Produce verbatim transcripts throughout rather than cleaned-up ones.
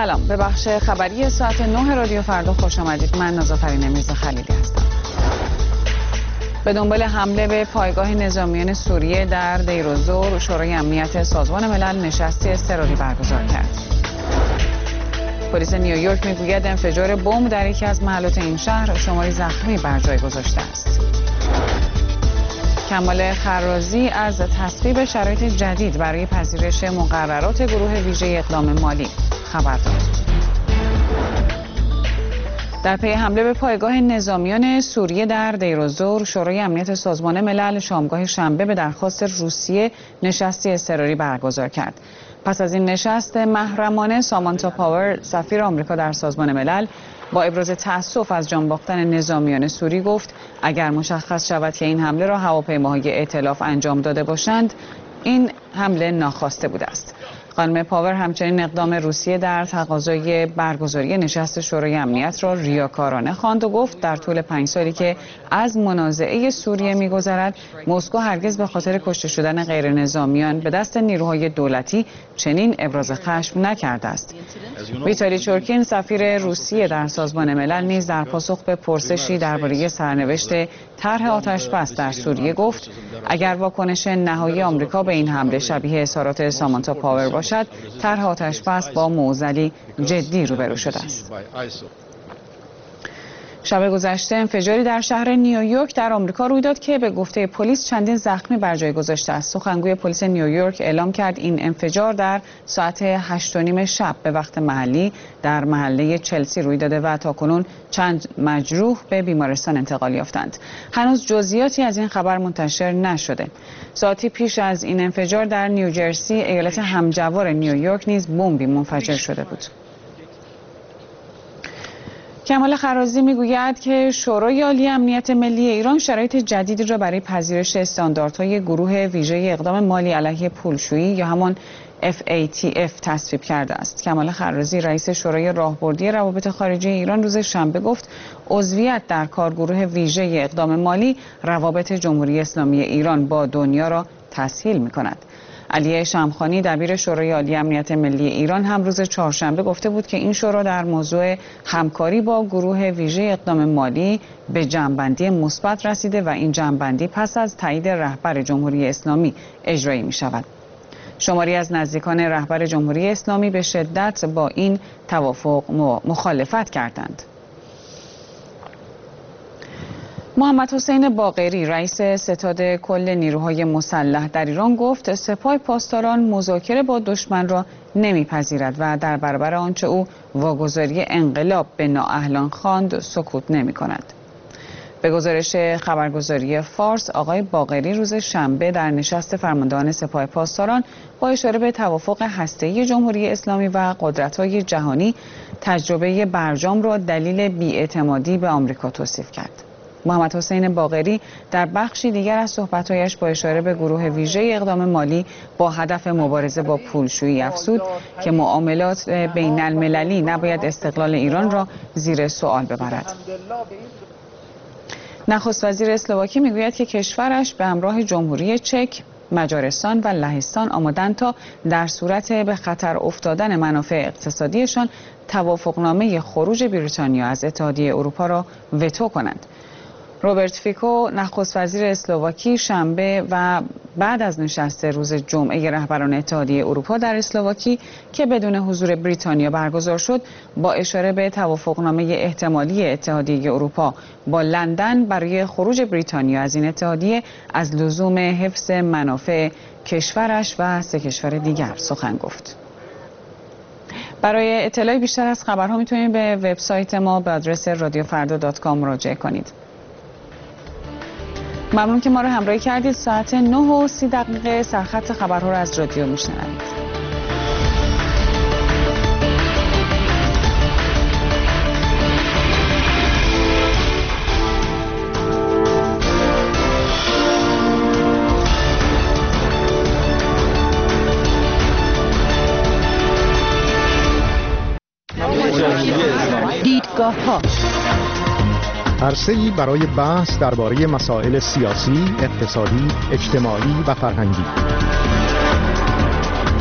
سلام، به بخش خبری ساعت نه رادیو فردا خوش آمدید. من نازافرین میرزا خلیلی هستم. به دنبال حمله به پایگاه نظامیان سوریه در دیر الزور، شورای امنیت سازمان ملل نشستی اضطراری برگزار کرد. پلیس نیویورک میگوید انفجار بمب در یکی از محلات این شهر شماری زخمی بر جای گذاشته است. کمال خرازی از تصویب شرایط جدید برای پذیرش مقررات گروه ویژه اقدام مالی خبر داد. در پی حمله به پایگاه نظامیان سوریه در دیر الزور، شورای امنیت سازمان ملل شامگاه شنبه به درخواست روسیه نشستی اضطراری برگزار کرد. پس از این نشست محرمانه، سامانتا پاور، سفیر آمریکا در سازمان ملل، با ابراز تأسف از جان باختن نظامیان سوری گفت اگر مشخص شود که این حمله را هواپیماهای ائتلاف انجام داده باشند، این حمله ناخواسته بوده است. خانم پاور همچنین اقدام روسیه در تقاضای برگزاری نشست شورای امنیت را ریاکارانه خواند و گفت در طول پنج سالی که از منازعه سوریه می‌گذرد، مسکو هرگز به خاطر کشته شدن غیر نظامیان به دست نیروهای دولتی چنین ابراز خشم نکرده است. ویتالی چورکین، سفیر روسیه در سازمان ملل، نیز در پاسخ به پرسشی درباره سرنوشت طرح آتش‌بس در سوریه گفت اگر واکنش نهایی آمریکا به این حمله شبیه اظهارات سامانتا پاور باشد، طرح آتش‌بس با معضلی جدی روبرو شده است. شب گذشته انفجاری در شهر نیویورک در آمریکا روی داد که به گفته پلیس چندین زخمی بر جای گذاشته است. سخنگوی پلیس نیویورک اعلام کرد این انفجار در ساعت هشت و نیم شب به وقت محلی در محله چلسی روی داده و تاکنون چند مجروح به بیمارستان انتقال یافتند. هنوز جزئیاتی از این خبر منتشر نشده. ساعتی پیش از این انفجار در نیوجرسی، ایالت همجوار نیویورک، نیز بمبی منفجر شده بود. کمال خرازی میگوید که شورای عالی امنیت ملی ایران شرایط جدیدی را برای پذیرش استانداردهای گروه ویژه اقدام مالی علیه پولشویی یا همان اف ای تی اف تصویب کرده است. کمال خرازی، رئیس شورای راهبردی روابط خارجی ایران، روز شنبه گفت عضویت در کارگروه ویژه اقدام مالی روابط جمهوری اسلامی ایران با دنیا را تسهیل می‌کند. علی شمخانی، دبیر شورای عالی امنیت ملی ایران، هم روز چهارشنبه گفته بود که این شورا در موضوع همکاری با گروه ویژه اقدام مالی به جمع‌بندی مثبت رسیده و این جمع‌بندی پس از تایید رهبر جمهوری اسلامی اجرایی می شود. شماری از نزدیکان رهبر جمهوری اسلامی به شدت با این توافق مخالفت کردند. محمد حسین باقری، رئیس ستاد کل نیروهای مسلح در ایران، گفت سپاه پاسداران مذاکره با دشمن را نمیپذیرد و در برابر آنچه او واگذاری انقلاب به نااهلان خواند سکوت نمی کند. به گزارش خبرگزاری فارس، آقای باقری روز شنبه در نشست فرماندهان سپاه پاسداران با اشاره به توافق هسته‌ای جمهوری اسلامی و قدرت‌های جهانی تجربه برجام را دلیل بی‌اعتمادی به آمریکا توصیف کرد. محمد حسین باقری در بخشی دیگر از صحبت‌هایش با اشاره به گروه ویژه اقدام مالی با هدف مبارزه با پولشویی افزود که معاملات بین المللی نباید استقلال ایران را زیر سوال ببرد. نخست وزیر اسلواکی میگوید که کشورش به همراه جمهوری چک، مجارستان و لهستان آمادند تا در صورت به خطر افتادن منافع اقتصادیشان توافقنامه خروج بریتانیا از اتحادیه اروپا را وتو کنند. روبرت فیکو، نخست وزیر اسلواکی، شنبه و بعد از نشست روز جمعه رهبران اتحادیه اروپا در اسلواکی که بدون حضور بریتانیا برگزار شد، با اشاره به توافقنامه احتمالی اتحادیه اروپا با لندن برای خروج بریتانیا از این اتحادیه از لزوم حفظ منافع کشورش و سه کشور دیگر سخن گفت. برای اطلاع بیشتر از خبرها میتونید به وبسایت ما به آدرس رادیو فردا دات کام مراجعه کنید. ممنون که ما رو همراهی کردید. ساعت نه و سی دقیقه سرخط خبرها رو از رادیو میشنوید. دیدگاه ها، عرصه‌ای برای بحث درباره مسائل سیاسی، اقتصادی، اجتماعی و فرهنگی.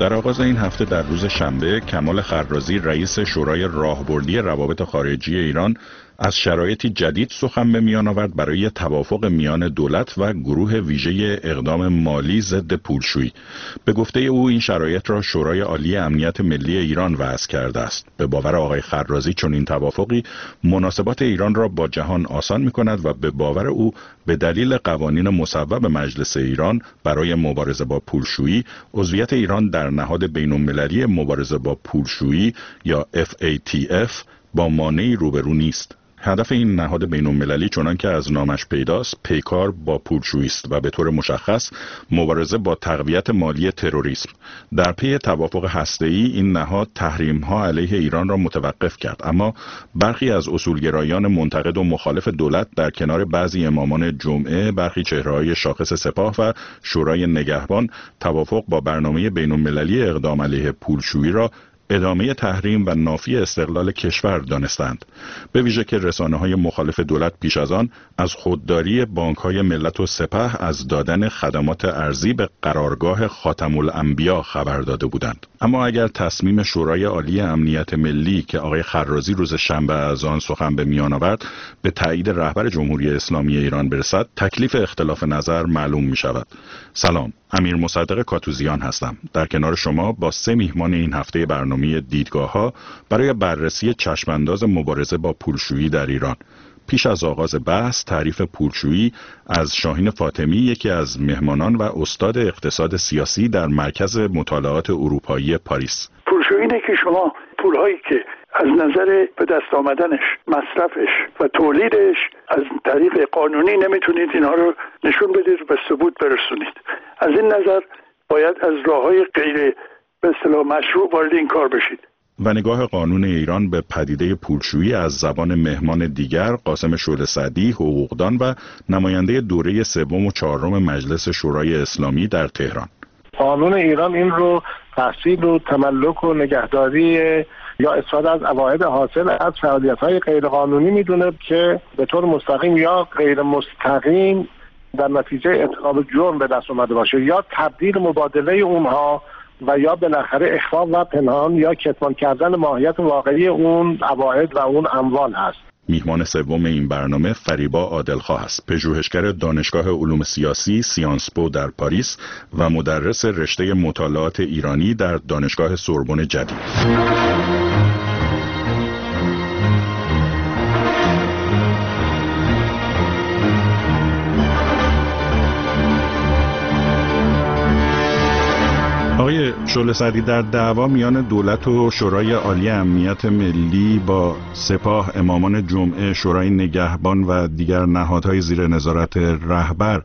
در آغاز این هفته در روز شنبه کمال خرازی رئیس شورای راهبردی روابط خارجی ایران از شرایطی جدید سخن به میان آورد برای توافق میان دولت و گروه ویژه اقدام مالی ضد پولشویی. به گفته او این شرایط را شورای عالی امنیت ملی ایران وضع کرده است. به باور آقای خرازی چون این توافقی مناسبات ایران را با جهان آسان می‌کند و به باور او به دلیل قوانین مصوب مجلس ایران برای مبارزه با پولشویی عضویت ایران در نهاد بین‌المللی مبارزه با پولشویی یا اف ای تی اف با مانعی روبرو نیست. هدف این نهاد بین‌المللی چنان که از نامش پیداست پیکار با پولشویی است و به طور مشخص مبارزه با تقویت مالی تروریسم. در پی توافق هسته‌ای این نهاد تحریم‌ها علیه ایران را متوقف کرد، اما برخی از اصولگرایان منتقد و مخالف دولت در کنار بعضی امامان جمعه، برخی چهره‌های شاخص سپاه و شورای نگهبان توافق با برنامه بین‌المللی اقدام علیه پولشویی را ادامه تحریم و نافی استقلال کشور دانستند. به ویژه که رسانه‌های مخالف دولت پیش از آن از خودداری بانک‌های ملت و سپه از دادن خدمات ارزی به قرارگاه خاتم الانبیا خبر داده بودند. اما اگر تصمیم شورای عالی امنیت ملی که آقای خرازی روز شنبه از آن سخن به میان آورد به تایید رهبر جمهوری اسلامی ایران برسد، تکلیف اختلاف نظر معلوم می شود. سلام، امیر مصدق کاتوزیان هستم. در کنار شما با سه میهمان این هفته برنامه دیدگاه‌ها برای بررسی چشمانداز مبارزه با پولشویی در ایران. پیش از آغاز بحث تعریف پولشویی از شاهین فاطمی، یکی از مهمانان و استاد اقتصاد سیاسی در مرکز مطالعات اروپایی پاریس. پولشویی اینه که شما پولهایی که از نظر به دست آمدنش، مصرفش و تولیدش از طریق قانونی نمیتونید اینها رو نشون بدید و به ثبوت برسونید. از این نظر باید از راههای غیر به اصطلاح مشروع وارد این کار بشید. و نگاه قانون ایران به پدیده پولشویی از زبان مهمان دیگر قاسم شعله سعدی، حقوقدان و نماینده دوره سوم و چهارم مجلس شورای اسلامی در تهران. قانون ایران این رو تحصیل و تملک و نگهداری یا استفاده از عواید حاصل از فعالیت‌های غیرقانونی میدونه که به طور مستقیم یا غیر مستقیم در نتیجه ارتکاب جرم به دست اومده باشه، یا تبدیل مبادله اونها و یا بالاخره اخفا و پنهان یا کتمان کردن ماهیت واقعی اون عواید و اون اموال هست. میهمان سوم این برنامه فریبا عادلخواه است، پژوهشگر دانشگاه علوم سیاسی سیانس پو در پاریس و مدرس رشته مطالعات ایرانی در دانشگاه سوربن جدید. آقای شعله سعدی، در دعوا میان دولت و شورای عالی امنیت ملی با سپاه، امامان جمعه، شورای نگهبان و دیگر نهادهای زیر نظارت رهبر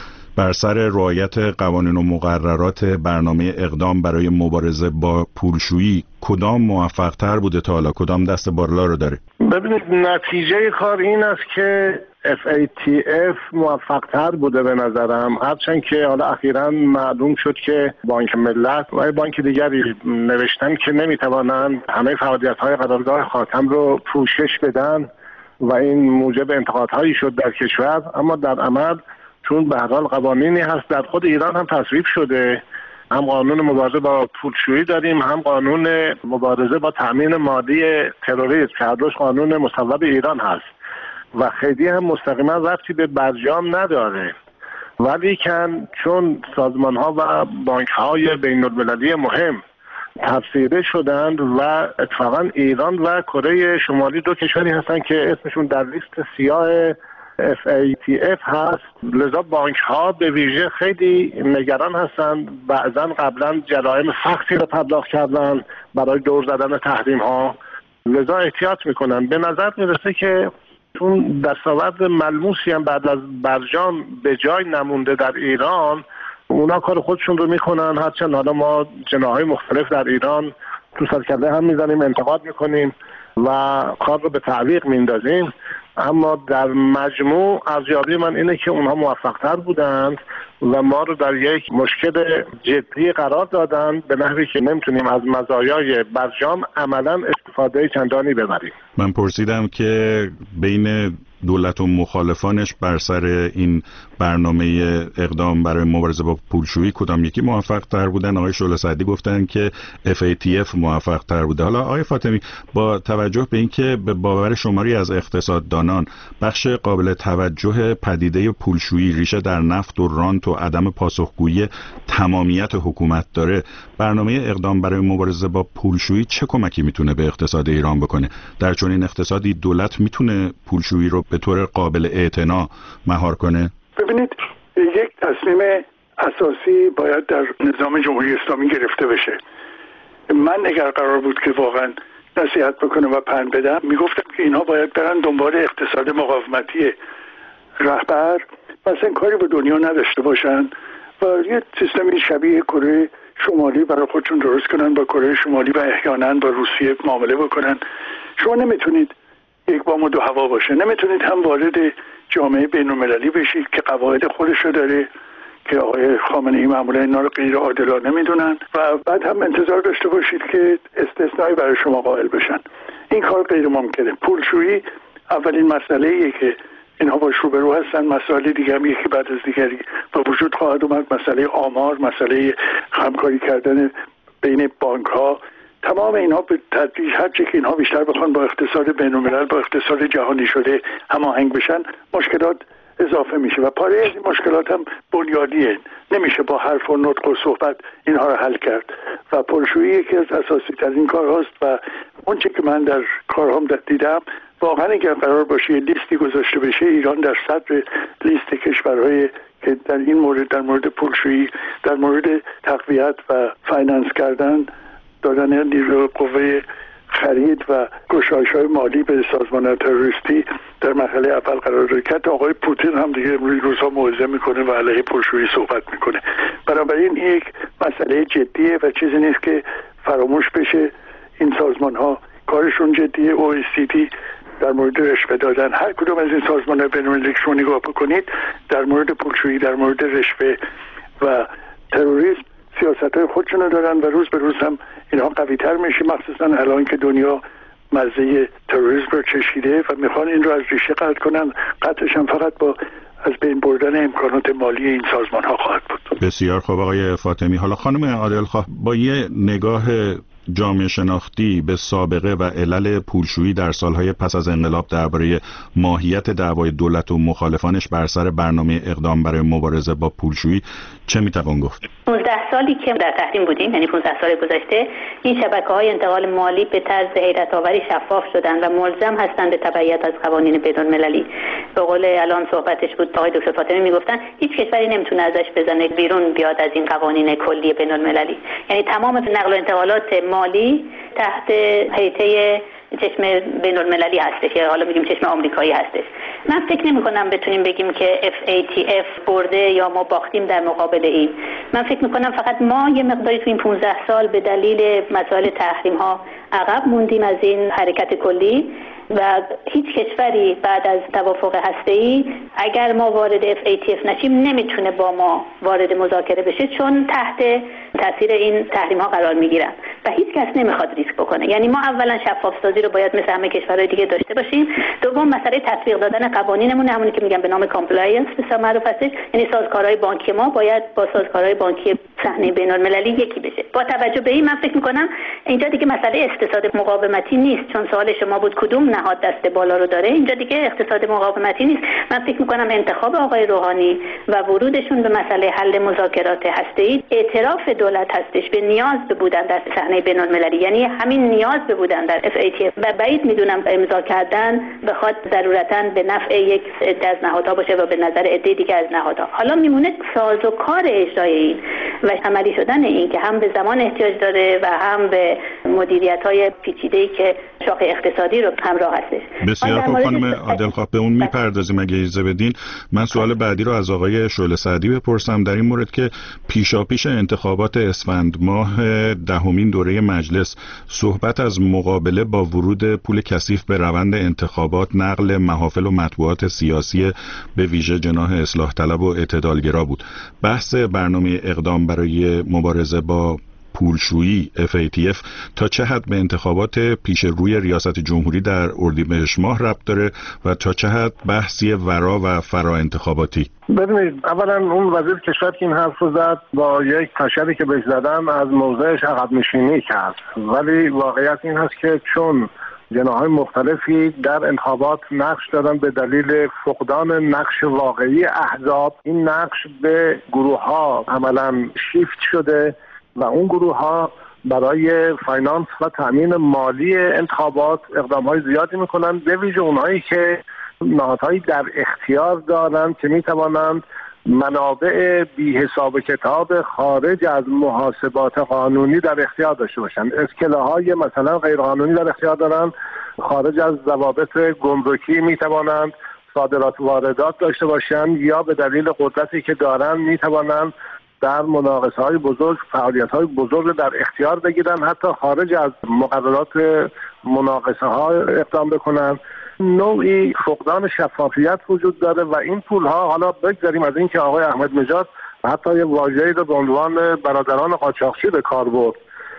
بر سر رعایت قوانین و مقررات برنامه اقدام برای مبارزه با پولشویی، کدام موفق تر بوده تا حالا؟ کدام دست بالا رو داره؟ ببینید، نتیجه کار این است که اف ای تی اف موفق تر بوده به نظرم، هرچند که حالا اخیراً معلوم شد که بانک ملت و بانک دیگری نوشتن که نمیتوانند همه فعالیت‌های قرارگاه خاتم رو پوشش بدن و این موجب انتقادهایی شد در کشور. اما در عمل چون به هر حال قوانینی هست در خود ایران هم تصویب شده، هم قانون مبارزه با پولشویی داریم، هم قانون مبارزه با تأمین مالی تروریسم که هر دوش قانون مصوب ایران هست و خیلی هم مستقیما ربطی به برجام نداره، ولی کن چون سازمان ها و بانک های بین المللی مهم تفسیره شدند و اتفاقا ایران و کره شمالی دو کشوری هستن که اسمشون در لیست سیاه اف ای تی اف هست، لذا بانک ها به ویژه خیلی نگران هستن. بعضا قبلا جرایم سختی رو پرداخت کردن برای دور زدن تحریم ها، لذا احتیاط میکنن. به نظر میرسه که چون دستاورد ملموسی هم بعد از برجام به جای نمونده در ایران، اونا کار خودشون رو میکنن، هرچند حالا ما جناحهای مختلف در ایران تو سرکله هم میزنیم، انتقاد میکنیم و کار رو به تعویق میندازیم، اما در مجموع ارزیابی من اینه که اونها موفق‌تر بودند و ما رو در یک مشکل جدی قرار دادن به نحوی که نمیتونیم از مزایای برجام عملاً استفاده چندانی ببریم. من پرسیدم که بین دولت و مخالفانش بر سر این برنامه اقدام برای مبارزه با پولشویی کدام یکی موفق تر بودن؟ آقای شعله سعدی گفتن که اف ای تی اف موفق تر بوده. حالا آقای فاطمی، با توجه به اینکه به باور شماری از اقتصاددانان بخش قابل توجه پدیده پولشویی ریشه در نفت و رانت و عدم پاسخگویی تمامیت حکومت داره، برنامه اقدام برای مبارزه با پولشویی چه کمکی میتونه به اقتصاد ایران بکنه؟ در چنین اقتصادی دولت میتونه پولشویی رو به طور قابل اعتنا مهار کنه؟ ببینید، یک تصمیم اساسی باید در نظام جمهوری اسلامی گرفته بشه. من اگر قرار بود که واقعا نصیحت بکنم و پند بدم، میگفتم که اینها باید برن دنبال اقتصاد مقاومتی رهبر و اصلا کاری به دنیا نداشته باشن و یه سیستمی شبیه کره شمالی برای خودشون درست کنن، با کره شمالی و احیانا با روسیه معامله بکنن. شما نمیتونید یک بام و دو هوا باشه، نمیتونید هم وارد جامعه بین‌المللی بشید که قواعد خودشو داره که آقای خامنه‌ای معمولا اینا رو غیر عادلانه میدونن و بعد هم انتظار داشته باشید که استثنایی برای شما قائل بشن. این کار غیر ممکنه. پولشویی اولین مسئله‌ایه که اینها باش روبرو هستن. مسائل دیگه هم یکی بعد از دیگری با وجود خواهد اومد. مسئله آمار، مسئله همکاری کردن بین بانک‌ها، تمام اینها به تدریج هرچه که اینها بیشتر بخوان با اقتصاد بین‌الملل، با اقتصاد جهانی شده هماهنگ بشن، مشکلات اضافه میشه و پاره از این مشکلات هم بنیادیه. نمیشه با حرف و نطق و صحبت اینها رو حل کرد و پولشویی یکی از اساسی ترین کارهاست و اون چه که من در کارهام دیدم، واقعا اگر قرار باشه لیستی گذاشته بشه، ایران در صدر لیست کشورهای که در این مورد، در مورد پولشویی، در مورد تقویت و فایننس کردن، دادن نیروی قوه خرید و گشایش‌های مالی به سازمان تروریستی در مرحله اول قرار داره که آقای پوتین هم دیگه امروز روزها موعظه میکنه و علیه پولشویی صحبت میکنه. بنابراین یک مسئله جدیه و چیزی نیست که فراموش بشه. این سازمان ها کارشون جدیه. او ای سی دی در مورد رشوه دادن، هر کدوم از این سازمان‌های بین‌المللی شما نگاه بکنید، در مورد پولشویی، در مورد رشوه و تروریسم سیاست‌های خودشونو دارن و روز به روز هم اینها قوی‌تر میشه، مخصوصا الان که دنیا مزه تروریسم رو چشیده و میخوان این رو از ریشه قطع کنن. قطعش هم فقط با از بین بردن امکانات مالی این سازمان‌ها خواهد بود. بسیار خوب آقای فاطمی. حالا خانم عادلخواه، با یه نگاه جامعه شناختی به سابقه و علل پولشویی در سالهای پس از انقلاب درباره ماهیت دعوای دولت و مخالفانش بر سر برنامه اقدام برای مبارزه با پولشویی چه میتوان گفت؟ پانزده سالی که در تحریم بودیم، یعنی پانزده سال گذشته، این شبکه‌های انتقال مالی به طرز حیرت‌آوری شفاف شدن و ملزم هستند به تبعیت از قوانین بین‌المللی. به قول الان صحبتش بود آقای دکتر فاطمی میگفتن هیچ کشوری نمیتونه ازش بزنه بیرون بیاد از این قوانین کلی بین‌المللی. یعنی تمام نقل و انتقالات مالی تحت هیئت چشم بین‌المللی هستش، یا حالا میگیم چشم آمریکایی هستش. من فکر نمی کنم بتونیم بگیم که اف ای تی اف برده یا ما باختیم در مقابل این. من فکر می کنم فقط ما یه مقداری تو این پانزده سال به دلیل مسائل تحریم ها عقب موندیم از این حرکت کلی و هیچ کشوری بعد از توافق هسته‌ای اگر ما وارد اف ای تی اف نشیم نمیتونه با ما وارد مذاکره بشه، چون تحت تاثیر این تحریم ها قرار میگیرن و هیچ کس نمیخواد ریسک بکنه. یعنی ما اولا شفاف سازی رو باید مثل همه کشورهای دیگه داشته باشیم. دوم مسئله تطبیق دادن قوانینمون، همونی که میگن به نام کامپلاینس به معروف هستش، یعنی سازکارهای بانکی ما باید با سازکارهای بانکی صحنه بین‌المللی یکی بشه. با توجه به این من فکر میکنم اینجا دیگه مسئله اقتصاد مقاومتی نیست، چون سوال شما بود کدوم نهاد دست بالا رو داره. اینجا دیگه اقتصاد مقاومتی نیست. من فکر میکنم انتخاب آقای روحانی و ورودشون به مسئله حل مذاکرات هسته‌ای اعتراف دولت هستش به نیاز به بودن در صحنه بین‌المللی، یعنی همین نیاز به بودن در اف ای تی اف و بعید میدونم امضا کردن بخواد ضرورتاً به نفع یک عده از نهادها باشه و به نظر عده دیگه از نهادها. حالا میمونه سازوکار اجرای این و عملی شدن این که هم به زمان احتیاج داره و هم به مدیریت‌های پیچیده‌ای که شاخ اقتصادی رو همراه هستش. بسیار خوب خانم عادلخواه، به اون میپردازیم اگه اجازه بدین. من سوال بعدی رو از آقای شعله سعدی بپرسم در این مورد که پیشاپیش انتخابات اسفند ماه دهمین دوره مجلس صحبت از مقابله با ورود پول کثیف به روند انتخابات، نقل محافل و مطبوعات سیاسی به ویژه جناح اصلاح طلب و اعتدالگرا بود. بحث برنامه اقدام برای مبارزه با پولشویی اف ای تی اف تا چه حد به انتخابات پیش روی ریاست جمهوری در اردیبهشت ماه ربط داره و تا چه حد بحثی ورا و فرا انتخاباتی؟ ببینید، اولا اون وزیر کشور که این حرف رو زد با یک تشری که بهش زدن از موضعش عقب نشینی کرد، ولی واقعیت این هست که چون جناح‌های مختلفی در انتخابات نقش دارن به دلیل فقدان نقش واقعی احزاب، این نقش به گروه‌ها عملاً شیفت شده و اون گروه‌ها برای فاینانس و تامین مالی انتخابات اقدام‌های زیادی میکنن، به ویژه اونهایی که نهادهایی در اختیار دارند که میتوانند منابع بی حساب کتاب خارج از محاسبات قانونی در اختیار داشته باشند. اسکله‌های مثلا غیرقانونی در اختیار دارند، خارج از ضوابط گمرکی میتوانند صادرات و واردات داشته باشند یا به دلیل قدرتی که دارند میتوانند در مناقصه‌های بزرگ فعالیت‌های بزرگ در اختیار بگیرن، حتی خارج از مقررات مناقصه‌ها اقدام بکنن. نوعی فقدان شفافیت وجود داره و این پول‌ها، حالا بگذاریم از این که آقای احمد نژاد حتی یه واژه‌ای رو به عنوان برادران قاچاقچی به کار برد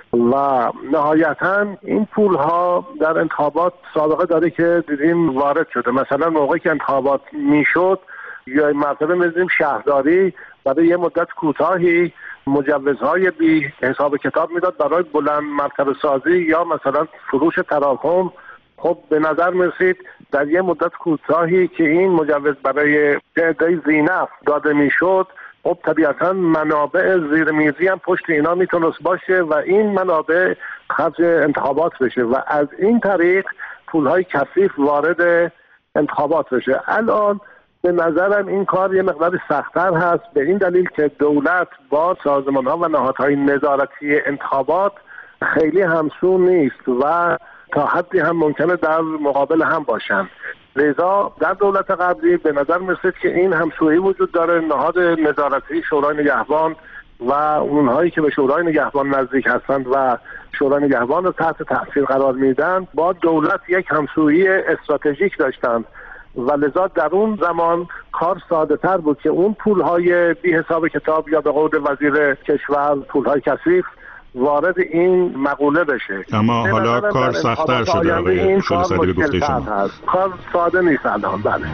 و نهایتاً این پول‌ها در انتخابات سابقه داره که دیدیم وارد شده. مثلا موقعی که انتخابات میشد یا مرتبه می‌دیدیم شهرداری برای یه مدت کوتاهی مجوزهای بی حساب کتاب میداد برای بلند مرتبه سازی یا مثلا فروش تراکم. خب به نظر میرسید در یه مدت کوتاهی که این مجوز برای تعداد زینف داده میشد، خب طبیعتا منابع زیرمیزی هم پشت اینا میتونست باشه و این منابع خرج انتخابات بشه و از این طریق پولهای کثیف وارد انتخابات بشه. الان به نظرم این کار یه مقدار سخت‌تر هست، به این دلیل که دولت با سازمان‌ها و نهادهای نظارتی انتخابات خیلی همسو نیست و تا حدی هم ممکنه در مقابل هم باشن. لذا در دولت قبلی به نظر می‌رسید که این همسویی وجود داره. نهاد نظارتی شورای نگهبان و اونهایی که به شورای نگهبان نزدیک هستند و شورای نگهبان رو تحت تاثیر قرار میدن با دولت یک همسویی استراتژیک داشتند و لذا در اون زمان کار ساده تر بود که اون پولهای بی حساب کتاب یا به قول وزیر کشور پولهای کثیف وارد این مقوله بشه. اما حالا کار سخت‌تر شده آقای شورسری به گفته شما. کار ساده نیست الان. بله.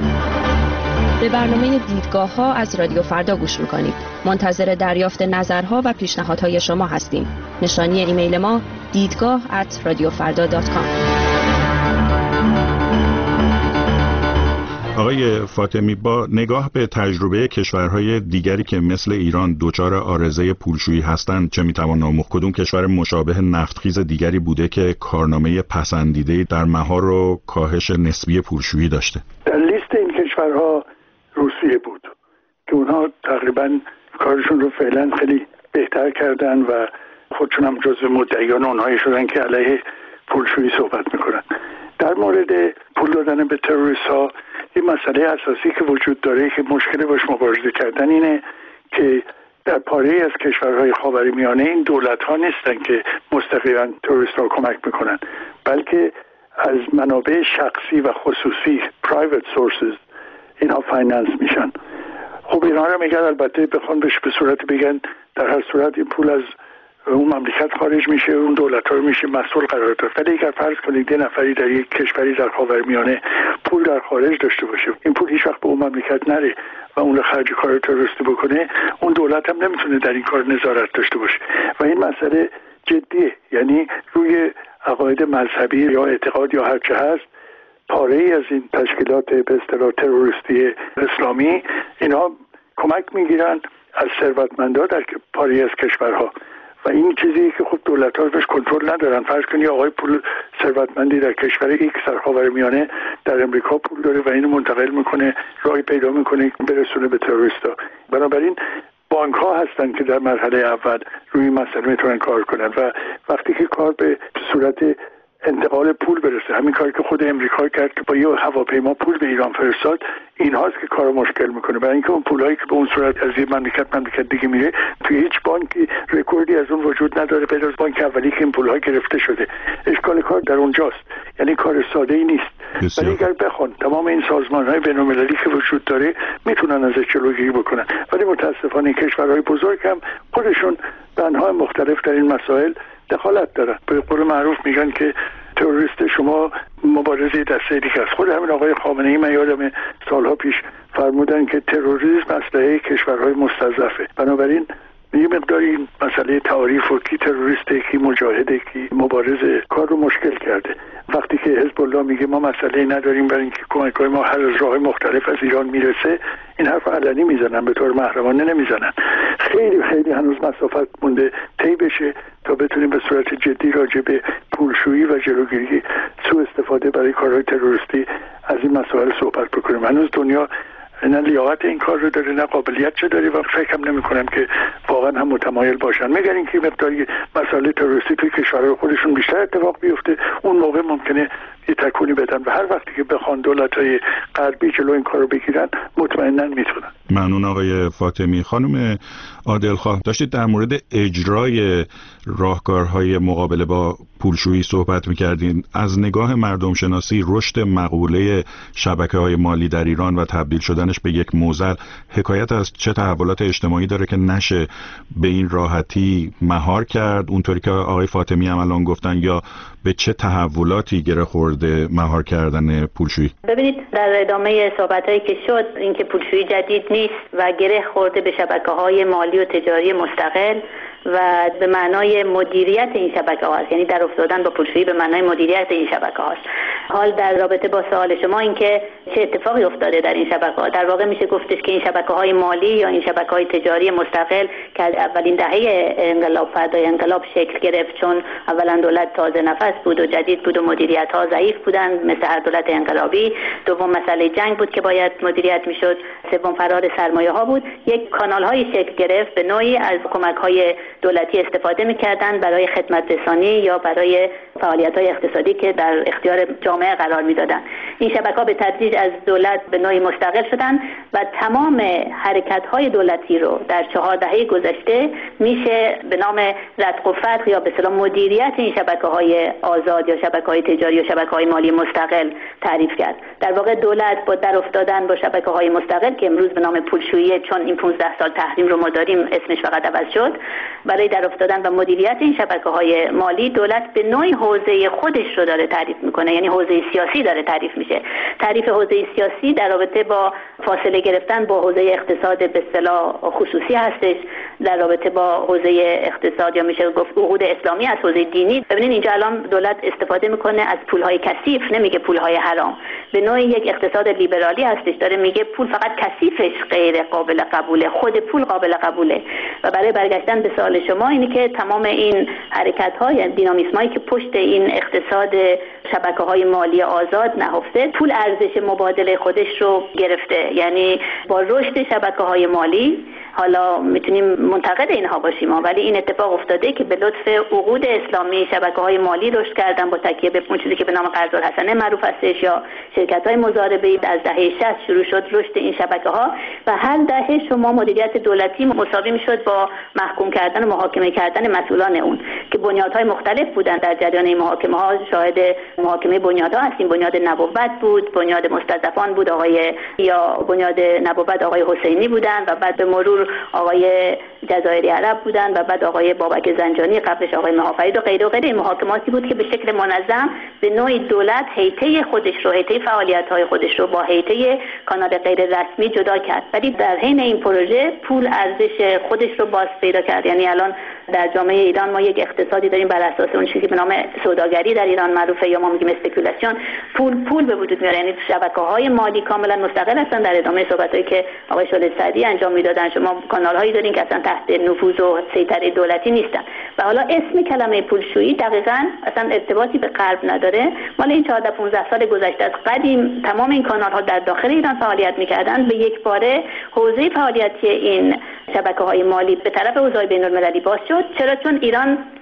به برنامه دیدگاه ها از رادیو فردا گوش میکنید. منتظر دریافت نظرها و پیشنهادهای شما هستیم. نشانی ایمیل ما دیدگاه ات رادیو فردا دات کام. آقای فاطمی، با نگاه به تجربه کشورهای دیگری که مثل ایران دچار عارضه پولشویی هستند، چه میتوان آموخت؟ کدوم کشور مشابه نفتخیز دیگری بوده که کارنامه پسندیده در مهار و کاهش نسبی پولشویی داشته؟ در لیست این کشورها روسیه بود که اونها تقریبا کارشون رو فعلا خیلی بهتر کردن و خودشون هم جزو مدعیان اونهایی شدن که علیه پولشویی صحبت میکنن. در مورد پول دادن به تروریست ها این مسئله اساسی که وجود داره که مشکل باش مبارزه کردن اینه که در پاره از کشورهای خاورمیانه این دولت ها نیستن که مستقیما تروریست ها کمک میکنن، بلکه از منابع شخصی و خصوصی private sources اینها فایننس میشن. خب اینها رو میگن البته بخوان بهش به صورت بگن در هر صورت این پول از اون مملکت خارج میشه، اون دولت ها رو میشه مسئول قرار داد. ولی اگر فرض کنید یه نفری در یک کشوری در خاورمیانه پول در خارج داشته باشه، این پول هیچ وقت به اون مملکت نره و اون رو خرج کار تروریستی بکنه، اون دولت هم نمیتونه در این کار نظارت داشته باشه و این مسئله جدیه. یعنی روی عقاید مذهبی یا اعتقاد یا هر چه هست، پاره ای از این تشکیلات به اصطلاح تروریستی اسلامی اینها کمک میگیرن از ثروتمندان در پاره از کشورها و این چیزی که خب دولت ها بهش کنترل ندارن. فرض کنید آقای پول ثروتمندی در کشور ایکس در خاورمیانه در امریکا پول داره و اینو منتقل میکنه، راهی پیدا میکنه برسونه به تروریستا. بنابراین بانک ها هستن که در مرحله اول روی این مسئله میتونن کار کنن و وقتی که کار به صورت انتقال پول برسه، همین کاری که خود امریکا کرد که با یه هواپیما پول به ایران فرستاد، این هاست که کارو مشکل میکنه. برای اینکه اون پولایی که به اون صورت از یه مملکت مملکت دیگه میره، توی هیچ بانکی رکوردی از اون وجود نداره غیر از بانک اولی که این پولها گرفته شده. اشکال کار در اونجاست. یعنی کار ساده ای نیست. ولی اگر بخوان تمام این سازمان‌های بین‌المللی که وجود داره میتونن ازش جلوگیری بکنن، ولی متاسفانه کشورهای بزرگ هم خودشون به انواع مختلف در این مسائل دخالت دارن. به قول معروف میگن که تروریست شما مبارزه دسته دیگه است. خود همین آقای خامنه‌ای من یادم سالها پیش فرمودن که تروریسم اسلحه کشورهای مستضعفه. بنابراین یه مقداری مسئله تعریف و کی تروریسته کی مجاهده کی مبارزه کار رو مشکل کرده. وقتی که حزب الله میگه ما مسئله نداریم برای اینکه کمک‌های ما هر از راه مختلف از ایران میرسه، این حرف علنی میزنن، به طور محرمانه نمیزنن. خیلی خیلی هنوز مسافت مونده طی بشه تا بتونیم به صورت جدی راجع به پولشویی و جلوگیری سوء استفاده برای کارهای تروریستی از این مسائل صحبت بکنیم. هنوز دنیا نه لیاقت این کار رو داره نه قابلیت چه داره و فکرم نمی کنم که واقعا هم متمایل باشن. مگر اینکه مقداری مسائل تروریستی توی کشورهای خودشون بیشتر اتفاق بیفته، اون موقع ممکنه یه تکونی بدن و هر وقتی که بخوان دولت‌های غربی جلو این کار رو بگیرن مطمئناً میتونن. ممنون آقای فاطمی. خانم عادلخواه، داشتید در مورد اجرای راهکارهای مقابله با پولشویی صحبت می‌کردین. از نگاه مردم شناسی رشد مقوله شبکه‌های مالی در ایران و تبدیل شدنش به یک معضل حکایت از چه تحولات اجتماعی داره که نشه به این راحتی مهار کرد اونطوری که آقای فاطمی هم الان گفتن، یا به چه تحولاتی گره خورده مهار کردن پولشویی؟ ببینید در ادامه صحبتایی که شد اینکه پولشویی جدید نیست و گره خورده به شبکه‌های مالی و تجاری مستقل و به معنای مدیریت این شبکه ها است، یعنی در افتادن با پولشویی به معنای مدیریت این شبکه هاست. حال در رابطه با سوال شما اینکه چه اتفاقی افتاده در این شبکه ها، در واقع میشه گفتش که این شبکه های مالی یا این شبکه های تجاری مستقل که از اولین دهه انقلاب فردای انقلاب شکل گرفت، چون اولا دولت تازه نفس بود و جدید بود و مدیریت ها ضعیف بودند مثل هر دولت انقلابی، دوم مسئله جنگ بود که باید مدیریت میشد، سوم فرار سرمایه ها بود، یک کانال های شکل گرفت به نوعی از کمک های دولتی استفاده می‌کردند برای خدمت رسانی یا برای فعالیت‌های اقتصادی که در اختیار جامعه قرار می‌دادند. این شبکه‌ها به تدریج از دولت به نوعی مستقل شدند و تمام حرکت‌های دولتی رو در چهار دهه گذشته میشه به نام رتق و فتق یا به اصطلاح مدیریت این شبکه‌های آزاد یا شبکه‌های تجاری یا شبکه‌های مالی مستقل تعریف کرد. در واقع دولت با در افتادن با شبکه‌های مستقل که امروز به نام پولشویی، چون این پانزده سال تحریم رو ما داریم اسمش فقط عوض شد، برای در افتادن و مدیریت این شبکه‌های مالی دولت به نوعی حوزه خودش رو داره تعریف میکنه، یعنی حوزه سیاسی داره تعریف میشه. تعریف حوزه سیاسی در رابطه با فاصله گرفتن با حوزه اقتصاد به اصطلاح خصوصی هستش، در رابطه با حوزه اقتصاد یا میشه گفت عقود اسلامی از حوزه دینی. ببینید اینجا الان دولت استفاده میکنه از پولهای کثیف، نمیگه پولهای حرام، به نوعی یک اقتصاد لیبرالی هستش، داره میگه پول فقط کثیفش غیر قابل قبوله، خود پول قابل قبوله. و برای برگشتن به سوال شما اینه که تمام این حرکت‌ها یا دینامیسمایی که پشت این اقتصاد شبکه‌های مالی آزاد نهفته، پول ارزش مبادله خودش رو گرفته. یعنی با رشد شبکه‌های مالی، حالا میتونیم منتقد اینها باشیم ولی این اتفاق افتاده که به لطف عقود اسلامی شبکه‌های مالی رشد کردن با تکیه به اون چیزی که به نام قرض الحسنه معروف هستش یا شرکت‌های مضاربه‌ای. از دهه شصت شروع شد رشد این شبکه‌ها و هر دهه شما مدیریت دولتی مساوی میشد با محکوم کردن و محاکمه کردن مسئولان اون که بنیادهای مختلف بودن. در جریان این محاکمه ها شاهد محاکمه بنیادها هستیم. بنیاد نبوت بود، بنیاد مستضعفان بود آقای یا بنیاد نبوت آقای حسینی بودن و بعد به مرور آقای جزایری عرب بودن و بعد آقای بابک زنجانی، قبلش آقای مهافرید و غیره و غیره. این محاکماتی بود که به شکل منظم به نوعی دولت هیته خودش رو، هیته فعالیت‌های خودش رو با هیته کانال غیر رسمی جدا کرد. ولی در حین این پروژه پول ارزش خودش رو باز پیدا کرد. یعنی الان در جامعه ایران ما یک اقتصادی داریم بر اساس اون چیزی به نام سوداگری در ایران معروفه یا ما میگیم اسپکولاسیون. پول پول به وجود میاره، یعنی شبکه‌های مالی کاملا مستقل هستن. در ادامه صحبتایی که آقای شالد سعدی انجام میدادن شما کانال‌هایی دارین که اصلا تحت نفوذ و سیطره دولتی نیستن. و حالا اسم کلمه پولشویی دقیقاً اصلا ارتباطی به غرب نداره. مال این چهارده پانزده سال گذشته از قدیم تمام این کانال‌ها در داخل ایران فعالیت می‌کردن. به یک باره حوزه فعالیتی این شبکه‌های مالی به طرف حوزه بین‌المللی باز شد. چرا؟ چون ایران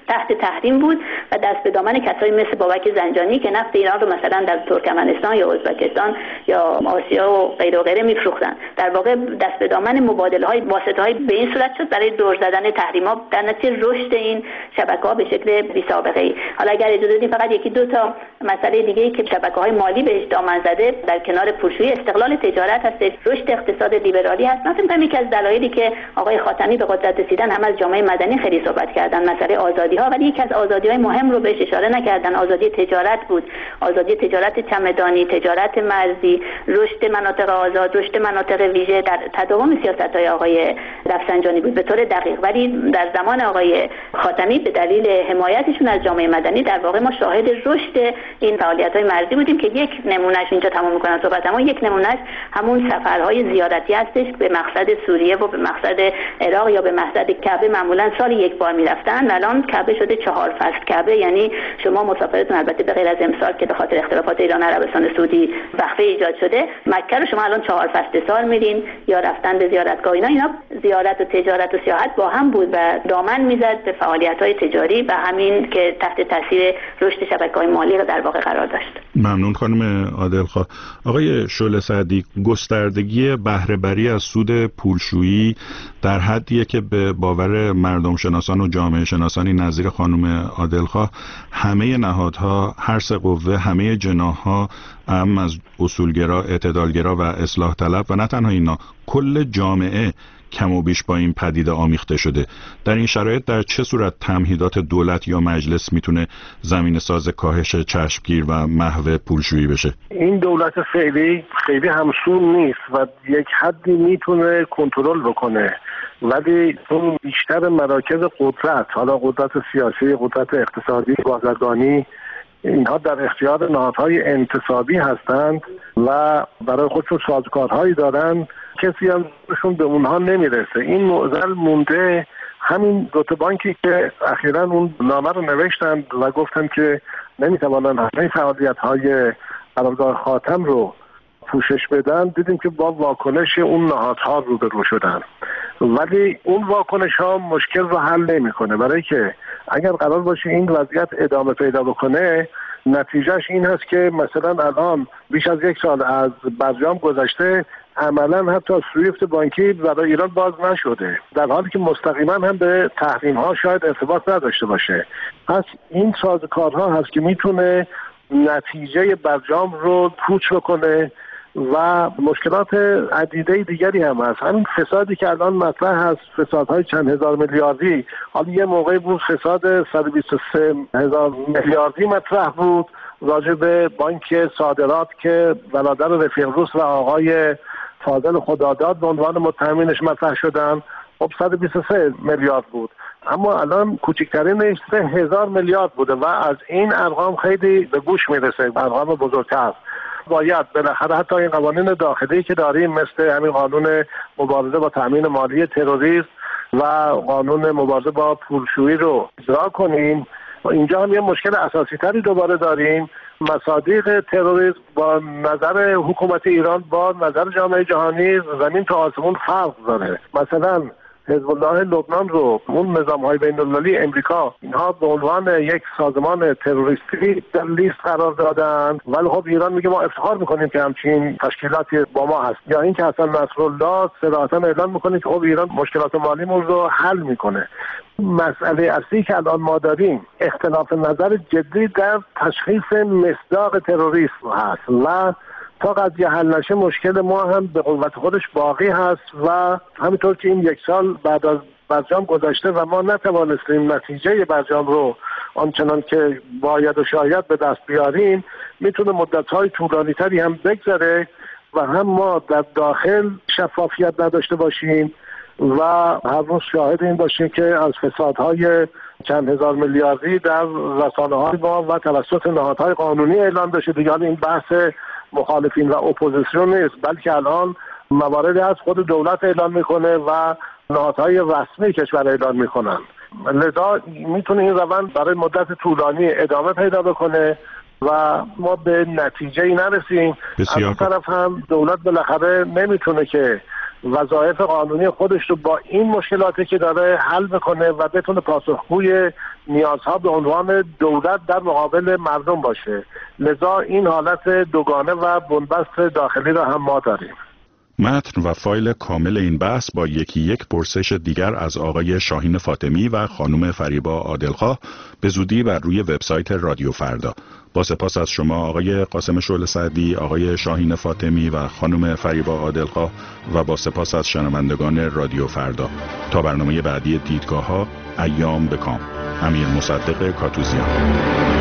تحت تحریم بود و دست به دامن کسایی مثل بابک زنجانی که نفت ایران رو مثلا در ترکمنستان یا ازبکستان یا آسیا و غیره و غیره میفروختن. در واقع دست به دامن مبادله‌های واسطه‌های به این صورت شد برای دور زدن تحریم‌ها، در نتیجه رشد این شبکه‌ها به شکل بی‌سابقه‌ای. حالا اگر اجازه بدید فقط یکی دو تا مسئله دیگه‌ای که شبکه‌های مالی بهش دامن زده در کنار پولشویی استقلال تجارت هست، رشد اقتصاد لیبرالی هست. مثلا یکی از دلایلی که آقای خاتمی به قدرت رسیدن هم از جامعه مدنی خیلی صحبت کردن، مسئله آزادی‌ها، ولی یکی از آزادی‌های مهم رو بهش اشاره نکردن. آزادی تجارت بود، آزادی تجارت چمدانی، تجارت مرزی، رشد مناطق آزاد، رشد مناطق ویژه در تداوم سیاست‌های آقای رفسنجانی بود به طور دقیق. ولی در زمان آقای خاتمی به دلیل حمایتشون از جامعه مدنی در واقع ما شاهد رشد این فعالیت‌های مرزی بودیم که یک نمونهش اینجا تمام می‌کنم صحبتمو، یک نمونهش همون سفرهای زیارتی هستش به مقصد سوریه و به مقصد عراق یا به مقصد کعبه. معمولاً سال یک بار می‌رفتن، الان کعبه شده چهار فصل کعبه، یعنی شما مسافرتون البته به غیر از امسال که به خاطر اختلافات ایران عربستان سعودی وقفه ایجاد شده، مکه رو شما الان چهار فصل سال میرین یا رفتن به زیارتگاه. اینا اینا زیارت و تجارت و سیاحت با هم بود و دامن میزد به فعالیت‌های تجاری و همین که تحت تاثیر رشد شبکه‌های مالی در واقع قرار داشت. ممنون خانم عادلخواه. آقای شعله سعدی، گستردگی بهره بری از سود پولشویی در حدیه که به باور مردم شناسان و جامعه شناسانی نظیر خانم عادلخواه همه نهادها، هر سه قوه، همه جناح‌ها، هم از اصولگرا، اعتدالگرا و اصلاح طلب و نه تنها اینا، کل جامعه کم و بیش با این پدیده آمیخته شده. در این شرایط در چه صورت تمهیدات دولت یا مجلس میتونه زمینه ساز کاهش چشمگیر و محو پولشویی بشه؟ این دولت فعلی خیلی همسون نیست و یک حدی میتونه کنترل بکنه، ولی اون بیشتر مراکز قدرت، حالا قدرت سیاسی، قدرت اقتصادی، بازرگانی، اینها در اختیار نهادهای انتصابی هستند و برای خودشون سازوکارهایی دارن، کسی هم بهشون به اونها نمیرسه. این معضل مونده. همین دو تا بانکی که اخیراً اون نامه رو نوشتن و گفتن که نمیتوانن همه فعالیت‌های قرارگاه خاتم رو پوشش بدن، دیدیم که با واکنش اون نهادها روبرو شدن، ولی اون واکنش ها مشکل رو حل نمیکنه. برای که اگر قرار باشه این وضعیت ادامه پیدا بکنه، نتیجهش این هست که مثلا الان بیش از یک سال از برجام گذشته، عملا حتی سویفت بانکی برای ایران باز نشده، در حالی که مستقیما هم به تحریم ها شاید ارتباط نداشته باشه. پس این سازوکارها هست که میتونه نتیجه برجام رو پوچ بکنه و مشکلات عدیده دیگری هم هست. همین فسادی که الان مطرح هست، فسادهای چند هزار میلیاردی، حالا یه موقعی بود فساد صد و بیست و سه هزار میلیاردی مطرح بود راجع به بانک صادرات که برادر رفیق روس و آقای فاضل خداداد به عنوان متهمینش مطرح شدن. خب صد و بیست و سه میلیارد بود، اما الان کوچکترینش سه هزار میلیارد بوده و از این ارقام خیلی به گوش میرسه، ارقام بزرگتر. باید بالاخره حتی این قوانین داخلی که داریم، مثل همین قانون مبارزه با تامین مالی تروریسم و قانون مبارزه با پولشویی رو اجرا کنیم. اینجا هم یه مشکل اساسی تری دوباره داریم. مصادیق تروریسم با نظر حکومت ایران با نظر جامعه جهانی زمین تا آسمون فرق داره. مثلا حزب الله لبنان رو اون نظام‌های بین‌المللی امریکا اینها به عنوان یک سازمان تروریستی در لیست قرار دادن، ولی خب ایران میگه ما افتخار میکنیم که همچین تشکیلاتی با ما هست. یا اینکه حسن نصرالله صراحتاً اعلان میکنه که خب ایران مشکلات مالیمون رو حل میکنه. مسئله اصلی که الان ما داریم اختلاف نظر جدی در تشخیص مصداق تروریسم هست و تا قضیه حل نشه مشکل ما هم به قوت خودش باقی هست و همینطور که این یک سال بعد از برجام گذشته و ما نتوانستیم نتیجه برجام رو آنچنان که باید و شاید به دست بیاریم، میتونه مدت‌های طولانی تری هم بگذره و هم ما در داخل شفافیت نداشته باشیم و هر روز شاهد این باشیم که از فسادهای چند هزار میلیاردی در رسانه‌های ما و توسط نهادهای قانونی اعلام بشه. دیگه این بحث مخالفین و اپوزیسیون نیست، بلکه الان مواردی از خود دولت اعلان میکنه و نهادهای رسمی کشور اعلان میکنن. لذا میتونه این روند برای مدت طولانی ادامه پیدا بکنه و ما به نتیجه ای نرسیم. از اون طرف هم دولت بالاخره نمیتونه که وظایف قانونی خودش رو با این مشکلاتی که داره حل بکنه و بتونه پاسخگوی نیازها به عنوان دولت در مقابل مردم باشه. لذا این حالت دوگانه و بنبست داخلی را هم ما داریم. متن و فایل کامل این بحث با یکی یک پرسش دیگر از آقای شاهین فاطمی و خانم فریبا عادلخواه به زودی بر روی وبسایت رادیو فردا. با سپاس از شما آقای قاسم شعله سعدی، آقای شاهین فاطمی و خانم فریبا عادلخواه و با سپاس از شنوندگان رادیو فردا. تا برنامه بعدی دیدگاه‌ها، ایام بکام. امیر مصدق کاتوزیان.